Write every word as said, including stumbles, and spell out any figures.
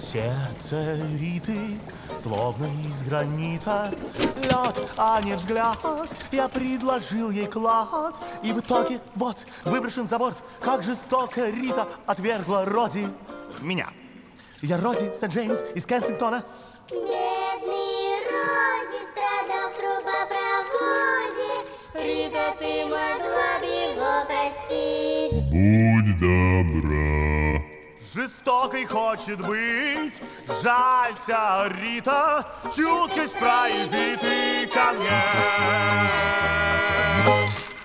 Сердце Риты, словно из гранита, лед, а не взгляд. Я предложил ей клад, и в итоге, вот, выброшен за борт. Как жестоко Рита отвергла Роди меня. Я Роди Сент-Джеймс из Кенсингтона. Бедный Роди страдал в трубопроводе. Рита, ты могла бы его простить. Будь добра. Жестокой хочет быть, жалься, Рита, чуткость прояви ты ко мне.